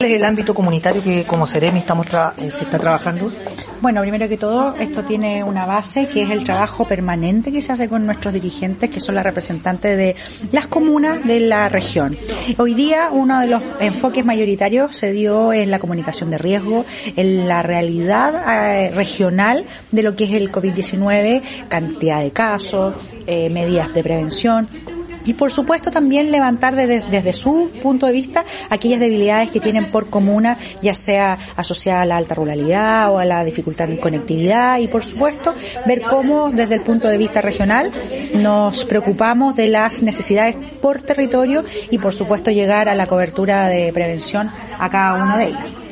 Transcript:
¿Cuál es el ámbito comunitario que como Ceremi se está trabajando? Bueno, primero que todo, esto tiene una base que es el trabajo permanente que se hace con nuestros dirigentes, que son las representantes de las comunas de la región. Hoy día uno de los enfoques mayoritarios se dio en la comunicación de riesgo, en la realidad regional de lo que es el COVID-19, cantidad de casos, medidas de prevención. Y por supuesto también levantar desde su punto de vista aquellas debilidades que tienen por comuna, ya sea asociada a la alta ruralidad o a la dificultad de conectividad, y por supuesto ver cómo desde el punto de vista regional nos preocupamos de las necesidades por territorio y por supuesto llegar a la cobertura de prevención a cada uno de ellos.